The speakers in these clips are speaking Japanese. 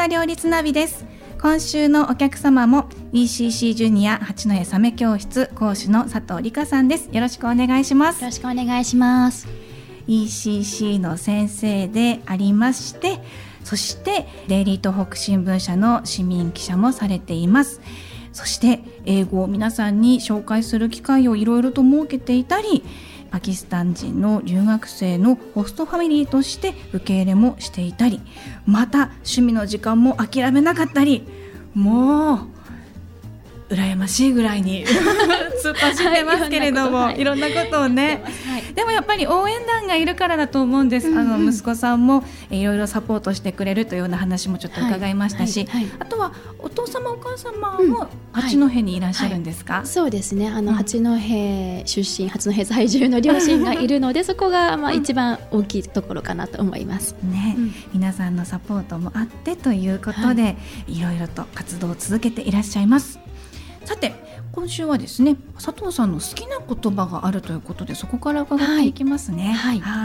方両立ナビです。今週のお客様も ECC ジュニア八戸サメ教室講師の佐藤理香さんです。よろしくお願いします。 よろしくお願いします。 ECC の先生でありまして、そしてデイリー東北新聞社の市民記者もされています。そして英語を皆さんに紹介する機会をいろいろと設けていたり、パキスタン人の留学生のホストファミリーとして受け入れもしていたり、また趣味の時間も諦めなかったり、もう羨ましいぐらいに突っ走ってますけれども、いろんなことをね、でもやっぱり応援団がいるからだと思うんです。息子さんもいろいろサポートしてくれるというような話もちょっと伺いましたし、あとはお父様お母様も八戸にいらっしゃるんですか？ そうですね、八戸出身、八戸在住の両親がいるのでそこが一番大きいところかなと思いますね。皆さんのサポートもあってということで、いろいろと活動を続けていらっしゃいます。さて今週はですね、佐藤さんの好きな言葉があるということで、そこから伺っていきますね。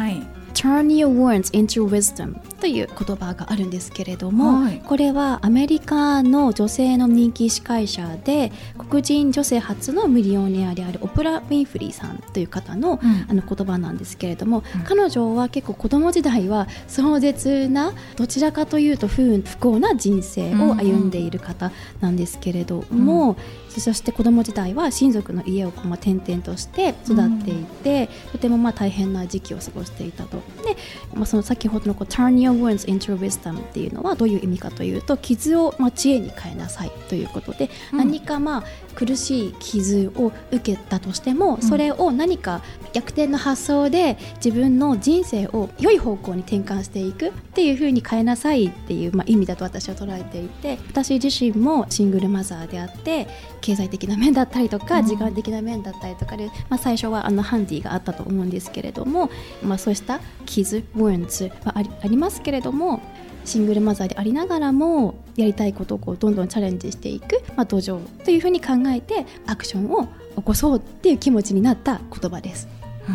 Turn your words into wisdom という言葉があるんですけれども、これはアメリカの女性の人気司会者で黒人女性初のミリオネアであるオプラ・ウィンフリーさんという方の、言葉なんですけれども、彼女は結構子供時代は壮絶な、どちらかというと不幸な人生を歩んでいる方なんですけれども、そして子供時代は親族の家を転々として育っていて、とても大変な時期を過ごしていたと。で、その先ほどのTurn your words into wisdom っていうのはどういう意味かというと、傷を知恵に変えなさいということで、何か苦しい傷を受けたとしても、それを何か逆転の発想で自分の人生を良い方向に転換していくっていう風に変えなさいっていう、意味だと私は捉えていて、私自身もシングルマザーであって、経済的な面だったりとか時間的な面だったりとかで、最初はハンディがあったと思うんですけれども、そうした傷、wounds はありますけれども、シングルマザーでありながらもやりたいことをどんどんチャレンジしていく、土壌というふうに考えてアクションを起こそうっていう気持ちになった言葉です。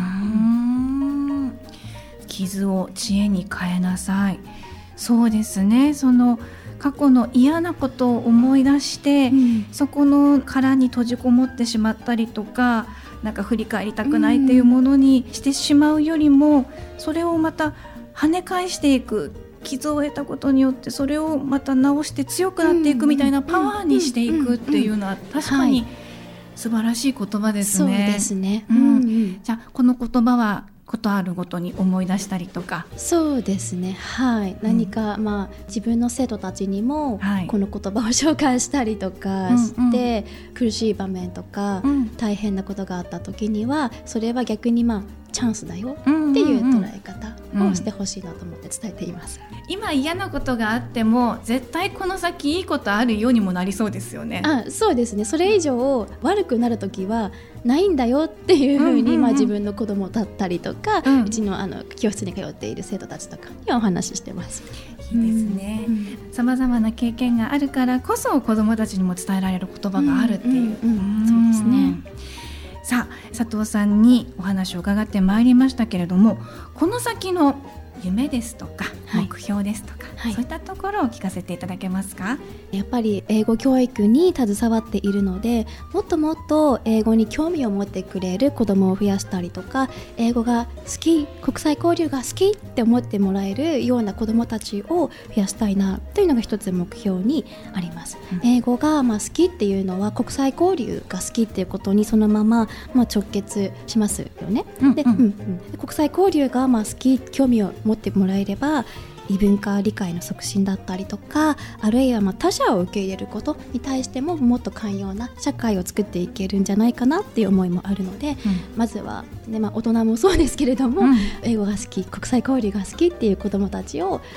傷を知恵に変えなさい。そうですね、その過去の嫌なことを思い出して、そこの殻に閉じこもってしまったりとか、なんか振り返りたくないっていうものにしてしまうよりも、それをまた跳ね返していく、傷を得たことによってそれをまた直して強くなっていくみたいなパワーにしていくっていうのは確かに素晴らしい言葉ですね。 そうですね。 じゃあこの言葉はことあるごとに思い出したりとか。 そうですね、何か、自分の生徒たちにもこの言葉を紹介したりとかして、苦しい場面とか、大変なことがあった時にはそれは逆にチャンスだよっていう捉え方をしてほしいなと思って伝えています。 今嫌なことがあっても絶対この先いいことあるようにもなりそうですよね。 そうですね、それ以上悪くなる時はないんだよっていうふうに、自分の子供だったりとか、うちの教室に通っている生徒たちとかにお話ししてます。 いいですね。さまざまな経験があるからこそ子供たちにも伝えられる言葉があるっていう、 そうですね。 さあ佐藤さんにお話を伺ってまいりましたけれども、この先の夢ですとか目標ですとか、そういったところを聞かせていただけますか？ やっぱり英語教育に携わっているので、もっともっと英語に興味を持ってくれる子どもを増やしたりとか、英語が好き、国際交流が好きって思ってもらえるような子どもたちを増やしたいなというのが一つ目標にあります。英語が好きっていうのは国際交流が好きっていうことにそのまま直結しますよね。で国際交流が好き、興味を持ってもらえれば異文化理解の促進だったりとか、あるいは他者を受け入れることに対してももっと寛容な社会を作っていけるんじゃないかなっていう思いもあるので、まずは、大人もそうですけれども、英語が好き、国際交流が好きっていう子どもたちを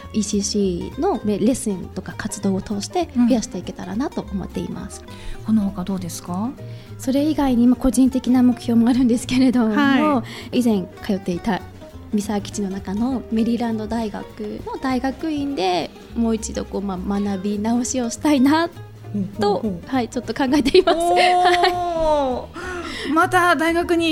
ECC のレッスンとか活動を通して増やしていけたらなと思っています。 この他どうですか？ それ以外に個人的な目標もあるんですけれども、以前通っていた三沢基地の中のメリーランド大学の大学院でもう一度学び直しをしたいなと、ちょっと考えています。 また大学に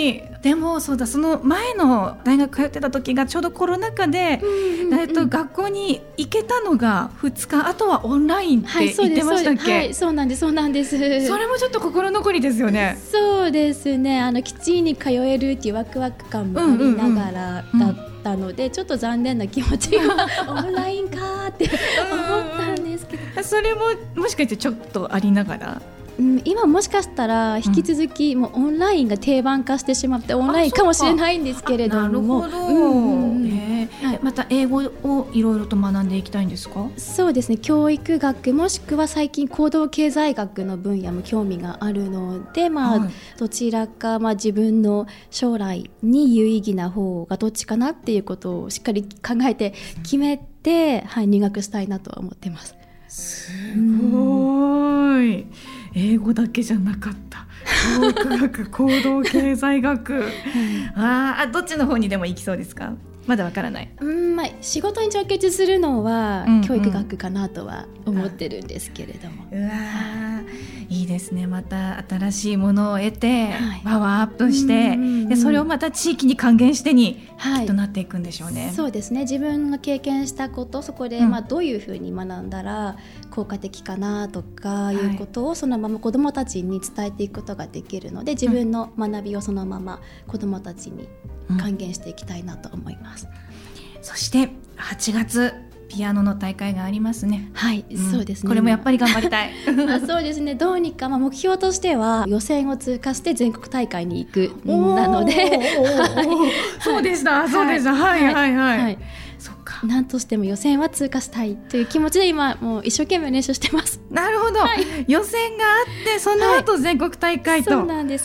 でもそうだ、その前の大学通ってた時がちょうどコロナ禍で、学校に行けたのが2日、あとはオンラインって言ってましたっけ？ はい、そうなんです。それもちょっと心残りですよね。 そうですね、基地に通えるっていうワクワク感もありながらだったので、ちょっと残念な気持ちがオンラインかって思ったんですけどそれももしかしてちょっとありながら、 今もしかしたら引き続きもうオンラインが定番化してしまってオンラインかもしれないんですけれども。 なるほど。また英語をいろいろと学んでいきたいんですか？ そうですね、教育学もしくは最近行動経済学の分野も興味があるので、どちらか自分の将来に有意義な方がどっちかなっていうことをしっかり考えて決めて、入学したいなとは思ってます。 すごい、英語だけじゃなかった。教育学行動経済学どっちの方にでも行きそうですか？まだわからない。 仕事に直結するのは教育学かなとは思ってるんですけれども。 いいですね。また新しいものを得て、パワーアップして、でそれをまた地域に還元してに、きっとなっていくんでしょうね。 そうですね、自分が経験したこと、そこでどういうふうに学んだら効果的かなとかいうことをそのまま子どもたちに伝えていくことができるので、自分の学びをそのまま子どもたちに還元していきたいなと思います。 そして8月ピアノの大会がありますね。 はい、そうですね。 これもやっぱり頑張りたいそうですね、どうにか、目標としては予選を通過して全国大会に行くなのでそうでした、そうでした。そっか、 何としても予選は通過したいという気持ちで今もう一生懸命練習してます。 なるほど、予選があってその後全国大会と、 そうなんです。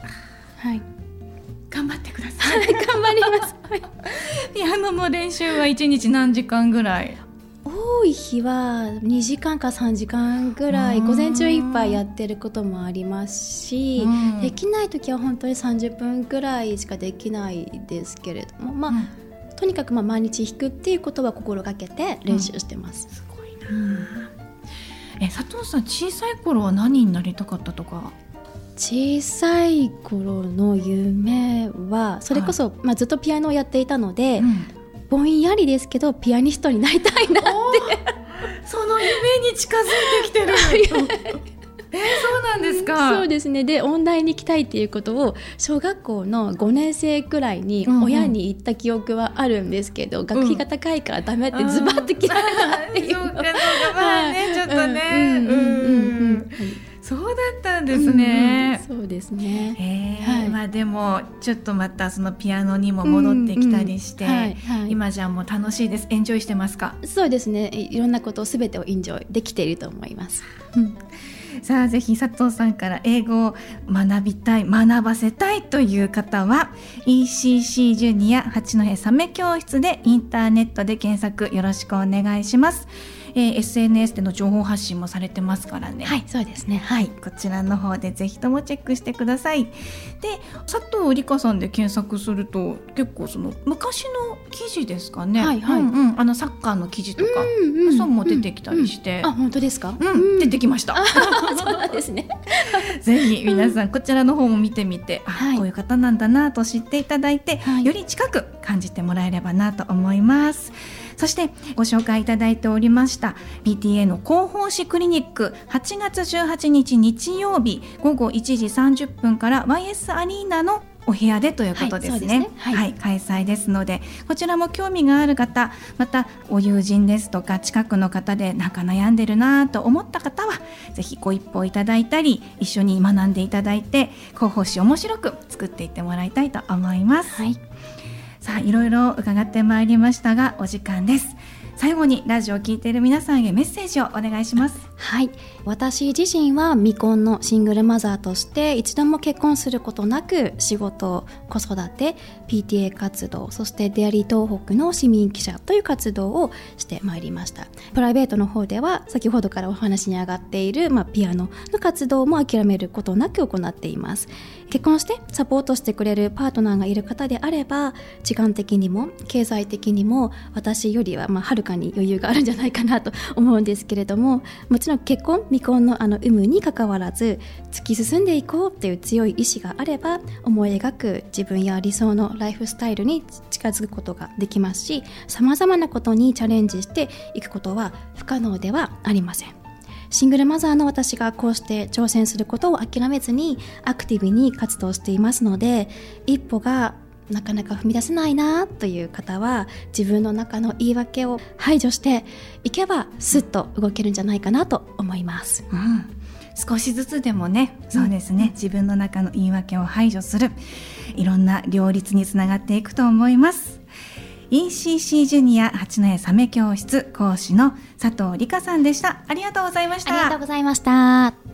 頑張ってください頑張りますピアノの練習は1日何時間ぐらい？ 多い日は2時間か3時間ぐらい午前中いっぱいやってることもありますし、できない時は本当に30分ぐらいしかできないですけれども、とにかく毎日弾くっていうことは心がけて練習してます。 すごいな。佐藤さん、小さい頃は何になりたかったとか？ 小さい頃の夢はそれこそ、ずっとピアノをやっていたので、ぼんやりですけどピアニストになりたいなってその夢に近づいてきてるそうなんですか？ そうですね。で、音大に行きたいっていうことを小学校の5年生くらいに親に言った記憶はあるんですけど、学費が高いからダメってズバッと切られたっていうそうかちょっとね、そうだったんですね。 そうですね。 でもちょっとまたそのピアノにも戻ってきたりして、今じゃもう楽しいです。エンジョイしてますか？ そうですね、いろんなことを全てをエンジョイできていると思います。 さあ、ぜひ佐藤さんから英語を学びたい、学ばせたいという方は ECC ジュニア八戸サメ教室でインターネットで検索よろしくお願いします。SNS での情報発信もされてますからね。 そうですね。 こちらの方でぜひともチェックしてください。で、佐藤理香さんで検索すると結構その昔の記事ですかね、サッカーの記事とか、そうも出てきたりして、 本当ですか？ 出てきましたそうなんですねぜひ皆さんこちらの方も見てみて、こういう方なんだなと知っていただいて、より近く感じてもらえればなと思います。そしてご紹介いただいておりました PTA の広報誌クリニック、8月18日日曜日午後1時30分から YS アリーナのお部屋でということですね。開催ですので、こちらも興味がある方、またお友人ですとか近くの方でなんか悩んでるなと思った方はぜひご一報いただいたり一緒に学んでいただいて、広報誌面白く作っていってもらいたいと思います。さあ、いろいろ伺ってまいりましたがお時間です。最後にラジオを聞いている皆さんへメッセージをお願いします。 私自身は未婚のシングルマザーとして一度も結婚することなく仕事、子育て、PTA 活動、そしてデアリー東北の市民記者という活動をしてまいりました。プライベートの方では先ほどからお話に上がっている、ピアノの活動も諦めることなく行っています。結婚してサポートしてくれるパートナーがいる方であれば、時間的にも経済的にも私よりははるかに余裕があるんじゃないかなと思うんですけれども、もちちろん結婚未婚の有無にかかわらず突き進んでいこうっていう強い意志があれば、思い描く自分や理想のライフスタイルに近づくことができますし、さまざまなことにチャレンジしていくことは不可能ではありません。シングルマザーの私がこうして挑戦することを諦めずにアクティブに活動していますので、一歩がなかなか踏み出せないなという方は自分の中の言い訳を排除していけばスッと動けるんじゃないかなと思います。 少しずつでもね、そうですね、自分の中の言い訳を排除する、いろんな両立につながっていくと思います。ECC ジュニア八戸サメ教室講師の佐藤理香さんでした。ありがとうございました。 ありがとうございました。